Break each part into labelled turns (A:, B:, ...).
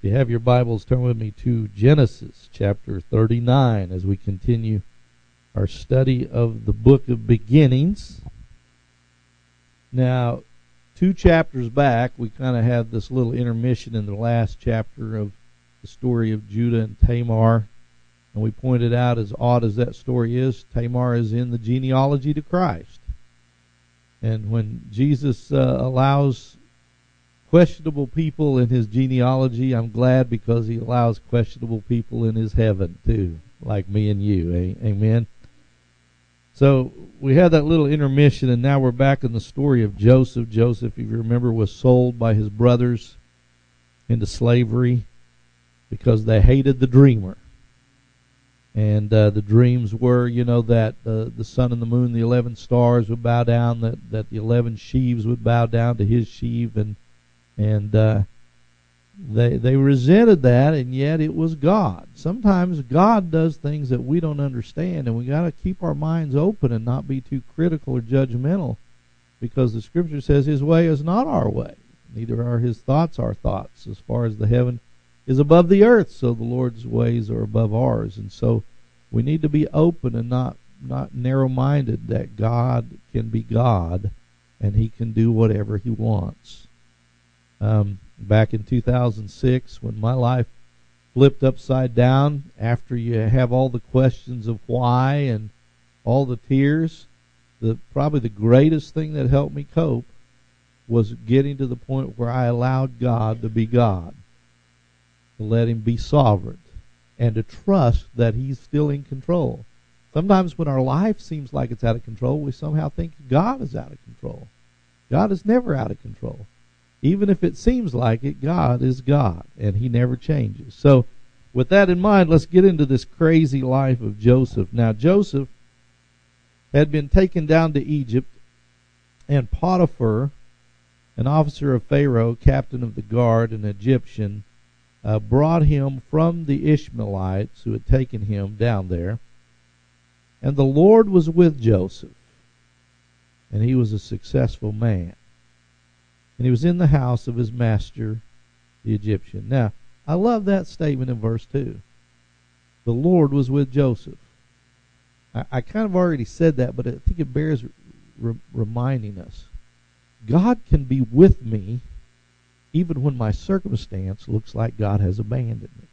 A: you have your Bibles, turn with me to Genesis chapter 39 as we continue our study of the book of beginnings. Now, 2 chapters back, we kind of had this little intermission in the last chapter of the story of Judah and Tamar. And we pointed out, as odd as that story is, Tamar is in the genealogy to Christ. And when Jesus allows questionable people in his genealogy, I'm glad, because he allows questionable people in his heaven too, like me and you. Amen. So we had that little intermission, and now we're back in the story of Joseph. Joseph, if you remember, was sold by his brothers into slavery because they hated the dreamer. And the dreams were, that the sun and the moon, the 11 stars would bow down, that the 11 sheaves would bow down to his sheaf, and they resented that, and yet it was God. Sometimes God does things that we don't understand, and we got to keep our minds open and not be too critical or judgmental, because the Scripture says His way is not our way, neither are His thoughts our thoughts. As far as the heaven is above the earth, so the Lord's ways are above ours. And so we need to be open and not narrow-minded, that God can be God and He can do whatever He wants. Back in 2006, when my life flipped upside down, after you have all the questions of why and all the tears, probably the greatest thing that helped me cope was getting to the point where I allowed God to be God, to let Him be sovereign, and to trust that He's still in control. Sometimes when our life seems like it's out of control, we somehow think God is out of control. God is never out of control. Even if it seems like it, God is God, and He never changes. So with that in mind, let's get into this crazy life of Joseph. Now, Joseph had been taken down to Egypt, and Potiphar, an officer of Pharaoh, captain of the guard, an Egyptian, brought him from the Ishmaelites who had taken him down there. And the Lord was with Joseph, and he was a successful man. And he was in the house of his master, the Egyptian. Now, I love that statement in verse 2. The Lord was with Joseph. I kind of already said that, but I think it bears reminding us. God can be with me even when my circumstance looks like God has abandoned me.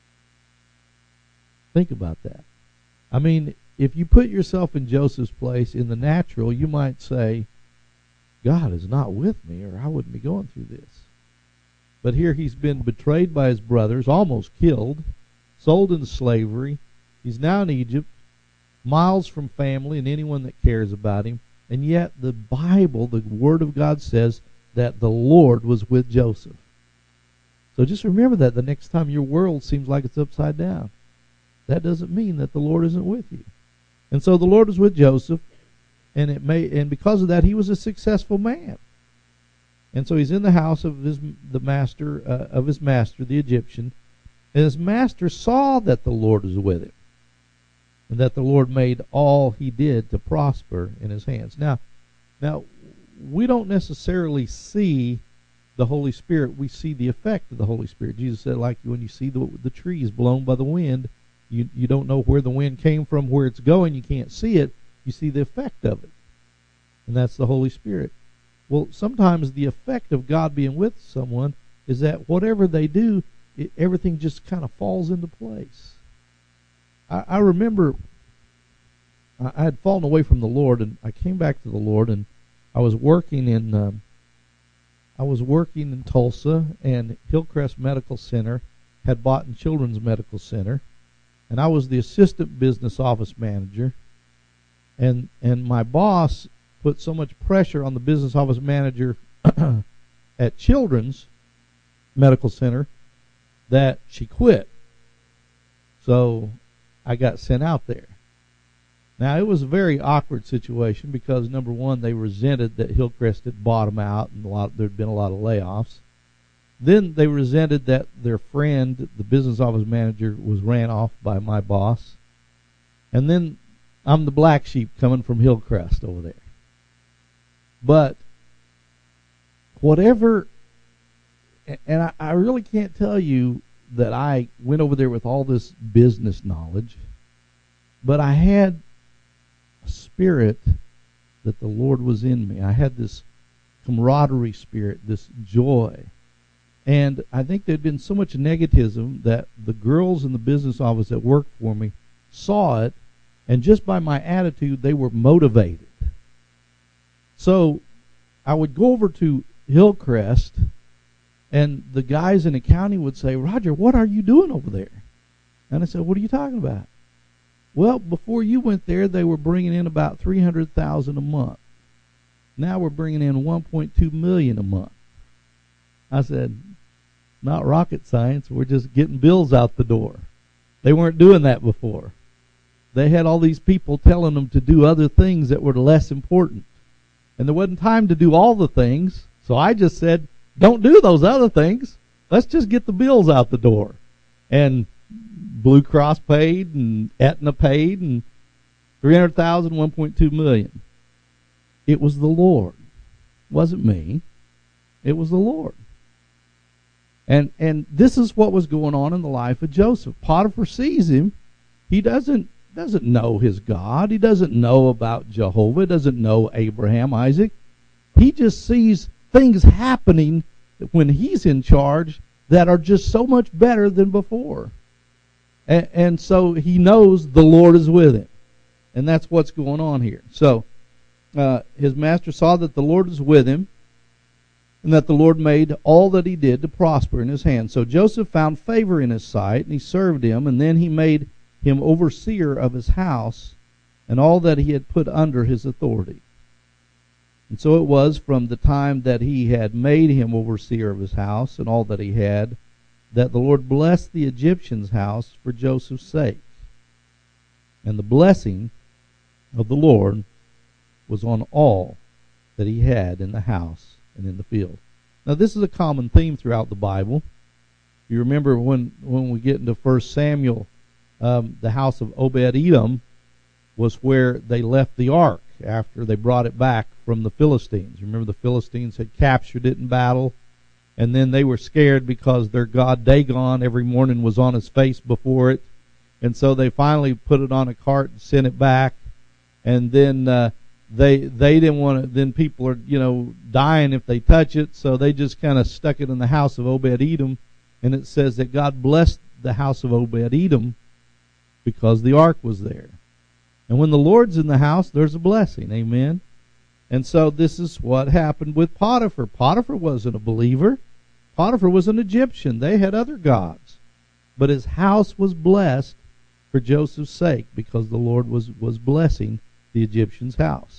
A: Think about that. I mean, if you put yourself in Joseph's place in the natural, you might say, God is not with me, or I wouldn't be going through this. But here he's been betrayed by his brothers, almost killed, sold into slavery. He's now in Egypt, miles from family and anyone that cares about him. And yet the Bible, the Word of God, says that the Lord was with Joseph. So just remember that the next time your world seems like it's upside down. That doesn't mean that the Lord isn't with you. And so the Lord was with Joseph, and because of that, he was a successful man. And so he's in the house of his master, the Egyptian. And his master saw that the Lord was with him, and that the Lord made all he did to prosper in his hands. Now, we don't necessarily see the Holy Spirit. We see the effect of the Holy Spirit. Jesus said, like when you see the trees blown by the wind, you don't know where the wind came from, where it's going. You can't see it. You see the effect of it. And that's the Holy Spirit. Well, sometimes the effect of God being with someone is that whatever they do, everything just kind of falls into place. I remember I had fallen away from the Lord, and I came back to the Lord, and I was working in Tulsa, and Hillcrest Medical Center had bought in Children's Medical Center, and I was the assistant business office manager, and my boss put so much pressure on the business office manager at Children's Medical Center that she quit. So I got sent out there. Now, it was a very awkward situation because, number one, they resented that Hillcrest had bought them out, and there'd been a lot of layoffs. Then they resented that their friend, the business office manager, was ran off by my boss. And then I'm the black sheep coming from Hillcrest over there. But whatever And I really can't tell you that I went over there with all this business knowledge, but I had a spirit that the Lord was in me. I had this camaraderie spirit, this joy. And I think there'd been so much negativism that the girls in the business office that worked for me saw it, and just by my attitude, they were motivated. So I would go over to Hillcrest, and the guys in accounting would say, "Roger, what are you doing over there?" And I said, "What are you talking about?" "Well, before you went there, they were bringing in about $300,000 a month. Now we're bringing in $1.2 million a month." I said, "Not rocket science. We're just getting bills out the door." They weren't doing that before. They had all these people telling them to do other things that were less important. And there wasn't time to do all the things, so I just said, "Don't do those other things. Let's just get the bills out the door." And Blue Cross paid, and Aetna paid, and $300,000, $1.2 million. It was the Lord. It wasn't me. It was the Lord. And this is what was going on in the life of Joseph. Potiphar sees him. He doesn't know his God. He doesn't know about Jehovah. He doesn't know Abraham, Isaac. He just sees things happening when he's in charge that are just so much better than before. And so he knows the Lord is with him. And that's what's going on here. So his master saw that the Lord was with him, and that the Lord made all that he did to prosper in his hand. So Joseph found favor in his sight, and he served him, and then he made him overseer of his house and all that he had put under his authority. And so it was from the time that he had made him overseer of his house and all that he had, that the Lord blessed the Egyptian's house for Joseph's sake. And the blessing of the Lord was on all that he had in the house and in the field. Now this is a common theme throughout the Bible. You remember when we get into 1 Samuel, the house of Obed-Edom was where they left the ark after they brought it back from the Philistines. Remember, the Philistines had captured it in battle, and then they were scared because their god Dagon every morning was on his face before it, and so they finally put it on a cart and sent it back. And then they didn't want to. Then people are dying if they touch it, so they just kind of stuck it in the house of Obed-Edom, and it says that God blessed the house of Obed-Edom because the ark was there. And when the Lord's in the house, there's a blessing. Amen. And so this is what happened with Potiphar. Potiphar wasn't a believer. Potiphar was an Egyptian. They had other gods. But his house was blessed for Joseph's sake, because the Lord was blessing the Egyptian's house.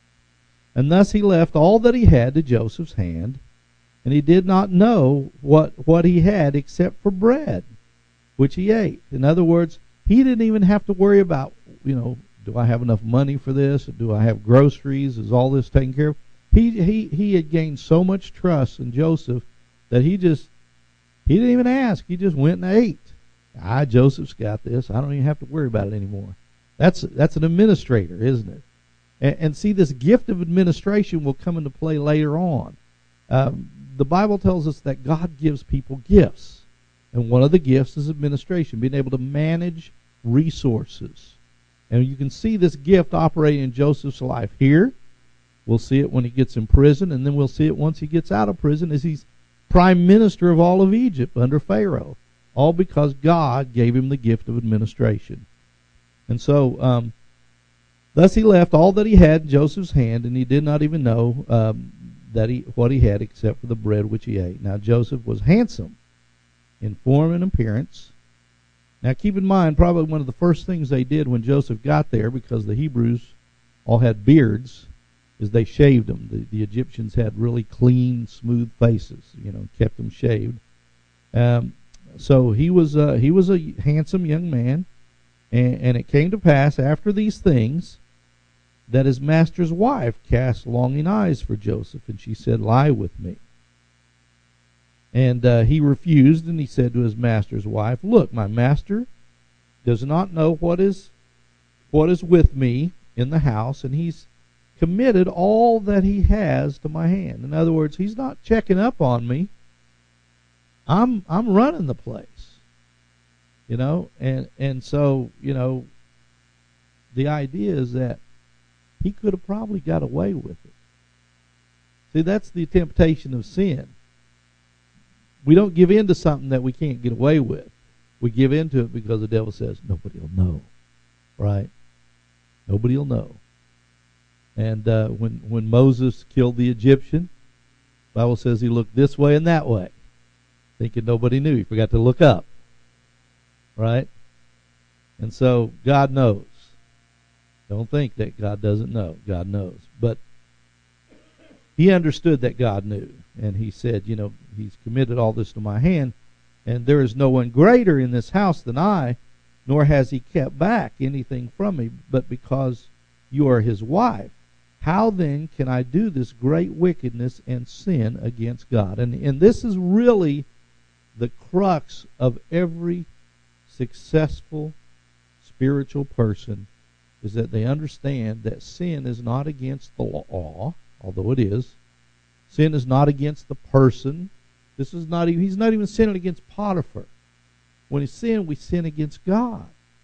A: And thus he left all that he had to Joseph's hand, and he did not know what he had except for bread, which he ate. In other words, he didn't even have to worry about, do I have enough money for this? Do I have groceries? Is all this taken care of? He had gained so much trust in Joseph that he didn't even ask. He just went and ate. Joseph's got this. I don't even have to worry about it anymore. That's an administrator, isn't it? And see, this gift of administration will come into play later on. The Bible tells us that God gives people gifts. And one of the gifts is administration, being able to manage resources. And you can see this gift operating in Joseph's life here. We'll see it when he gets in prison, and then we'll see it once he gets out of prison as he's prime minister of all of Egypt under Pharaoh. All because God gave him the gift of administration. And so, thus he left all that he had in Joseph's hand, and he did not even know what he had except for the bread which he ate. Now Joseph was handsome in form and appearance. Now keep in mind, probably one of the first things they did when Joseph got there, because the Hebrews all had beards, is they shaved them. The Egyptians had really clean, smooth faces, kept them shaved. So he was a handsome young man, and it came to pass after these things that his master's wife cast longing eyes for Joseph, and she said, "Lie with me." And he refused, and he said to his master's wife, "Look, my master does not know what is with me in the house, and he's committed all that he has to my hand." In other words, he's not checking up on me. I'm running the place, and so the idea is that he could have probably got away with it. See, that's the temptation of sin. We don't give in to something that we can't get away with. We give in to it because the devil says nobody will know, right? Nobody will know. And when Moses killed the Egyptian, the Bible says he looked this way and that way, thinking nobody knew. He forgot to look up, right? And so God knows. Don't think that God doesn't know. God knows. But he understood that God knew. And he said, he's committed all this to my hand, and there is no one greater in this house than I, nor has he kept back anything from me, but because you are his wife. How then can I do this great wickedness and sin against God? And this is really the crux of every successful spiritual person, is that they understand that sin is not against the law, although it is. Sin is not against the person. He's not even sinning against Potiphar. When we sin against God.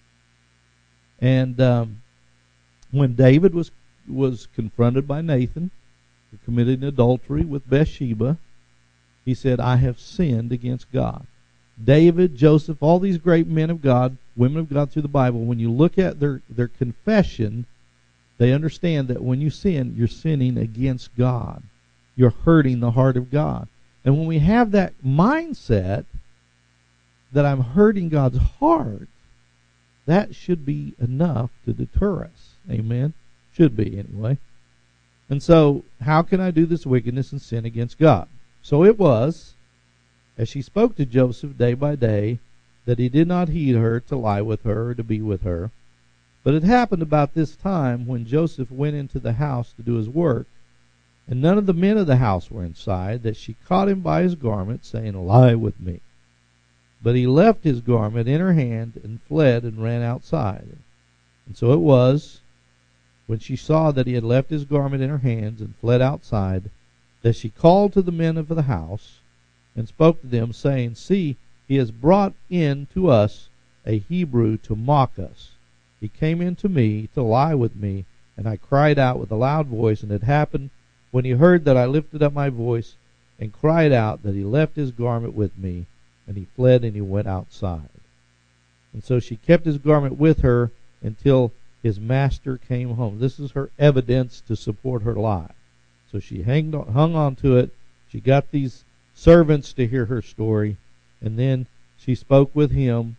A: And when David was confronted by Nathan for committing adultery with Bathsheba, he said, I have sinned against God. David, Joseph, all these great men of God, women of God through the Bible, when you look at their confession, they understand that when you sin, you're sinning against God. You're hurting the heart of God. And when we have that mindset that I'm hurting God's heart, that should be enough to deter us. Amen? Should be, anyway. And so, how can I do this wickedness and sin against God? So it was, as she spoke to Joseph day by day, that he did not heed her to lie with her or to be with her. But it happened about this time when Joseph went into the house to do his work, and none of the men of the house were inside, that she caught him by his garment, saying, Lie with me. But he left his garment in her hand and fled and ran outside. And so it was, when she saw that he had left his garment in her hands and fled outside, that she called to the men of the house and spoke to them, saying, See, he has brought in to us a Hebrew to mock us. He came in to me to lie with me, and I cried out with a loud voice, and it happened when he heard that I lifted up my voice and cried out that he left his garment with me, and he fled and he went outside. And so she kept his garment with her until his master came home. This is her evidence to support her lie. So she hung on to it. She got these servants to hear her story, and then she spoke with him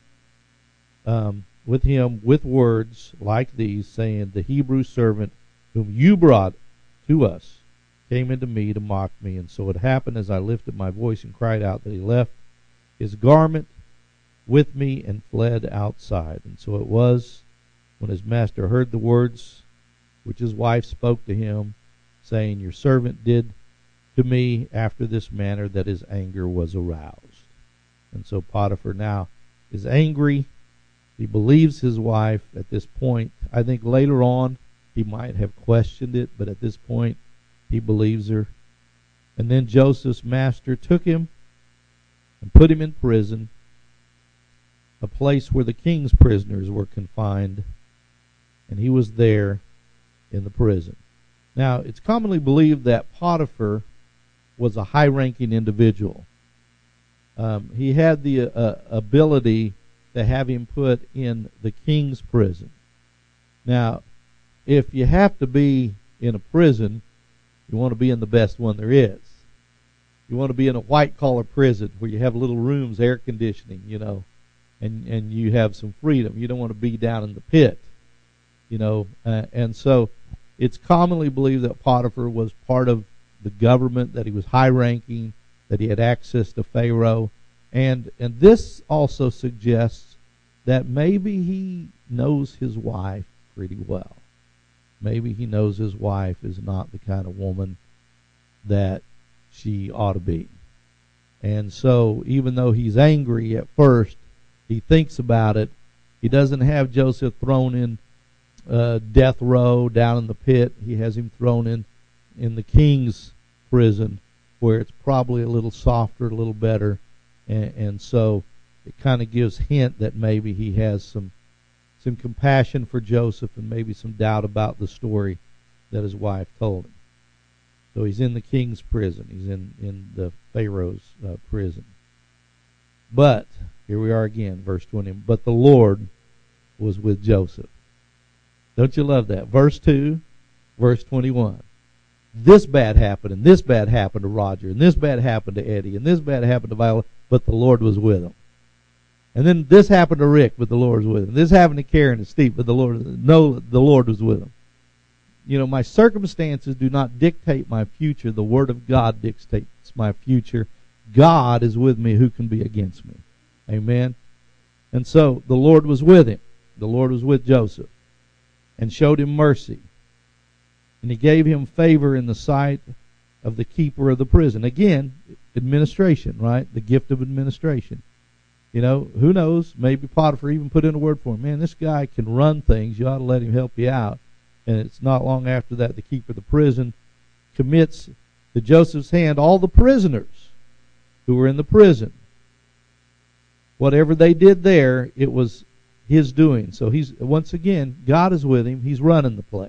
A: with words like these, saying, The Hebrew servant whom you brought to us came into me to mock me. And so it happened as I lifted my voice and cried out that he left his garment with me and fled outside. And so it was, when his master heard the words which his wife spoke to him, saying, Your servant did to me after this manner, that his anger was aroused. And so Potiphar now is angry. He believes his wife at this point. I think later on he might have questioned it, but at this point he believes her. And then Joseph's master took him and put him in prison, a place where the king's prisoners were confined, and he was there in the prison. Now, it's commonly believed that Potiphar was a high-ranking individual. He had the ability to have him put in the king's prison. Now, if you have to be in a prison, you want to be in the best one there is. You want to be in a white-collar prison where you have little rooms, air conditioning, and you have some freedom. You don't want to be down in the pit, and so it's commonly believed that Potiphar was part of the government, that he was high-ranking, that he had access to Pharaoh, and this also suggests that maybe he knows his wife pretty well. Maybe he knows his wife is not the kind of woman that she ought to be. And so even though he's angry at first, he thinks about it. He doesn't have Joseph thrown in death row down in the pit. He has him thrown in the king's prison, where it's probably a little softer, a little better. And so it kind of gives hint that maybe he has some compassion for Joseph and maybe some doubt about the story that his wife told him. So he's in the king's prison. He's in the Pharaoh's prison. But, here we are again, verse 20. But the Lord was with Joseph. Don't you love that? Verse 2, verse 21. This bad happened, and this bad happened to Roger, and this bad happened to Eddie, and this bad happened to Viola, but the Lord was with him. And then this happened to Rick, but the Lord was with him. This happened to Karen and Steve, but the Lord was with him. You know, my circumstances do not dictate my future. The Word of God dictates my future. God is with me. Who can be against me? Amen. And so the Lord was with him. The Lord was with Joseph and showed him mercy. And he gave him favor in the sight of the keeper of the prison. Again, administration, right? The gift of administration. You know, who knows? Maybe Potiphar even put in a word for him. Man, this guy can run things. You ought to let him help you out. And it's not long after that the keeper of the prison commits to Joseph's hand all the prisoners who were in the prison. Whatever they did there, it was his doing. So he's, once again, God is with him. He's running the place.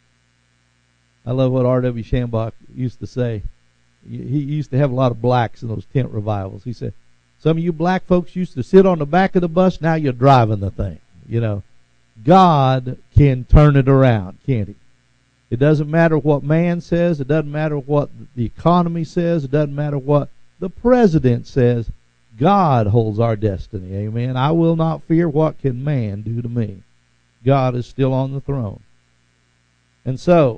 A: I love what R.W. Shambach used to say. He used to have a lot of blacks in those tent revivals. He said, some of you black folks used to sit on the back of the bus, now you're driving the thing. You know, God can turn it around, can't he? It doesn't matter what man says. It doesn't matter what the economy says. It doesn't matter what the president says. God holds our destiny, amen. I will not fear what can man do to me. God is still on the throne. And so,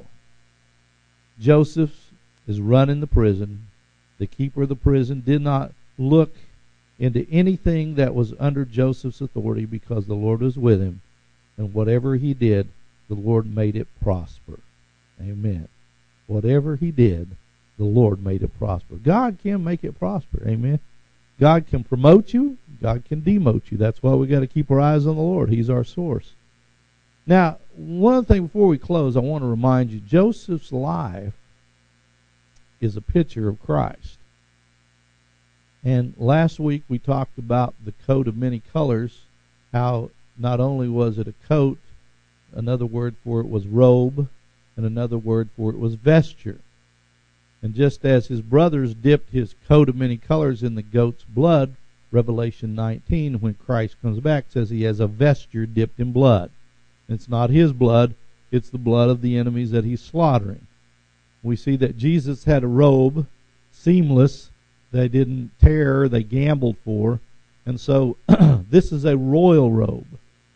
A: Joseph is running the prison. The keeper of the prison did not look into anything that was under Joseph's authority because the Lord was with him. And whatever he did, the Lord made it prosper. Amen. Whatever he did, the Lord made it prosper. God can make it prosper. Amen. God can promote you. God can demote you. That's why we got to keep our eyes on the Lord. He's our source. Now, one other thing before we close, I want to remind you, Joseph's life is a picture of Christ. And last week we talked about the coat of many colors, how not only was it a coat, another word for it was robe, and another word for it was vesture. And just as his brothers dipped his coat of many colors in the goat's blood, Revelation 19, when Christ comes back, says he has a vesture dipped in blood. It's not his blood, it's the blood of the enemies that he's slaughtering. We see that Jesus had a robe, seamless, they didn't tear, they gambled for. And so this is a royal robe.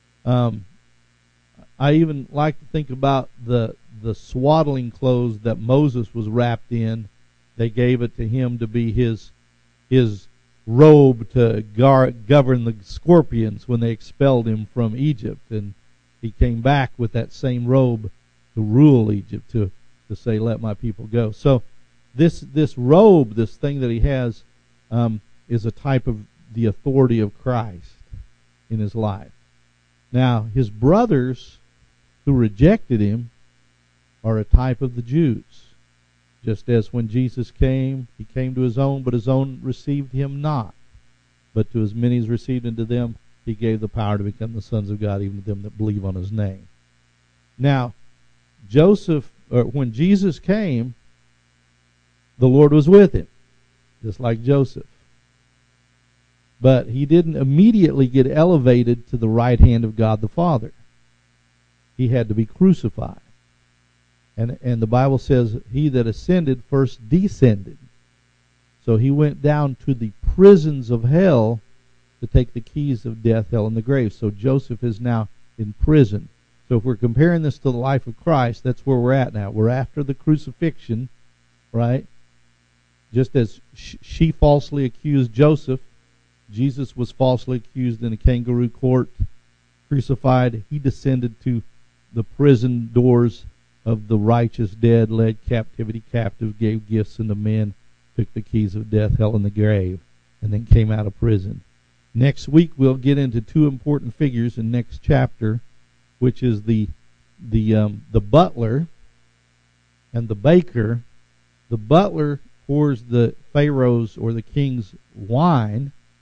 A: I even like to think about the swaddling clothes that Moses was wrapped in. They gave it to him to be his robe to govern the scorpions when they expelled him from Egypt. And he came back with that same robe to rule Egypt, to say, let my people go. So this robe, this thing that he has, is a type of the authority of Christ in his life. Now, his brothers who rejected him are a type of the Jews. Just as when Jesus came, he came to his own, but his own received him not. But to as many as received unto them, he gave the power to become the sons of God, even to them that believe on his name. Now, when Jesus came, the Lord was with him, just like Joseph. But he didn't immediately get elevated to the right hand of God the Father. He had to be crucified. And the Bible says, he that ascended first descended. So he went down to the prisons of hell to take the keys of death, hell, and the grave. So Joseph is now in prison. So if we're comparing this to the life of Christ, that's where we're at now. We're after the crucifixion, right? Just as she falsely accused Joseph, Jesus was falsely accused in a kangaroo court, crucified. He descended to the prison doors of the righteous dead, led captivity captive, gave gifts unto men, took the keys of death, hell, and the grave, and then came out of prison. Next week we'll get into two important figures in next chapter, which is the butler and the baker. The butler pours the Pharaoh's or the king's wine,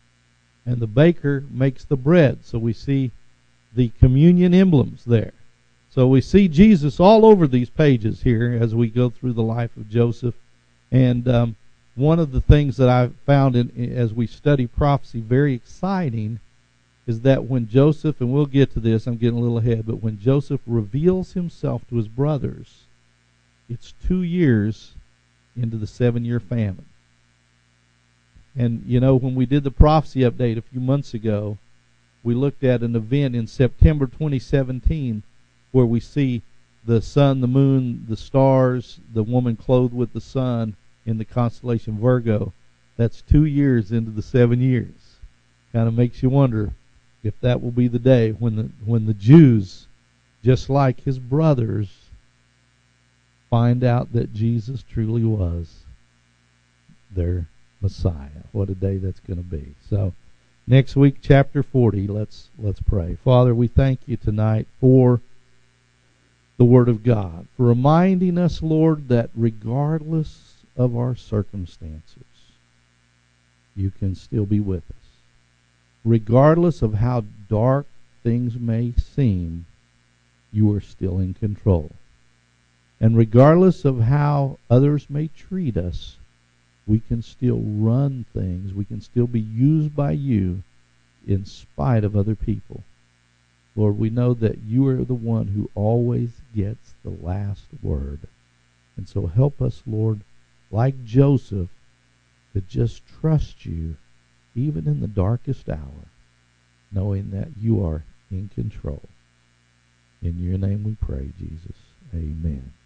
A: and the baker makes the bread. So we see the communion emblems there. So we see Jesus all over these pages here as we go through the life of Joseph. And one of the things that I found as we study prophecy very exciting is that when Joseph, and we'll get to this, I'm getting a little ahead, but when Joseph reveals himself to his brothers, it's 2 years into the 7-year famine. And, you know, when we did the prophecy update a few months ago, we looked at an event in September 2017 where we see the sun, the moon, the stars, the woman clothed with the sun in the constellation Virgo. That's 2 years into the 7 years. Kind of makes you wonder if that will be the day when the Jews, just like his brothers, find out that Jesus truly was their Messiah. What a day that's going to be. So next week, chapter 40, let's pray. Father, we thank you tonight for the Word of God, for reminding us, Lord, that regardless of our circumstances, you can still be with us. Regardless of how dark things may seem, you are still in control. And regardless of how others may treat us, we can still run things. We can still be used by you in spite of other people. Lord, we know that you are the one who always gets the last word. And so help us, Lord, like Joseph, to just trust you even in the darkest hour, knowing that you are in control. In your name we pray, Jesus. Amen.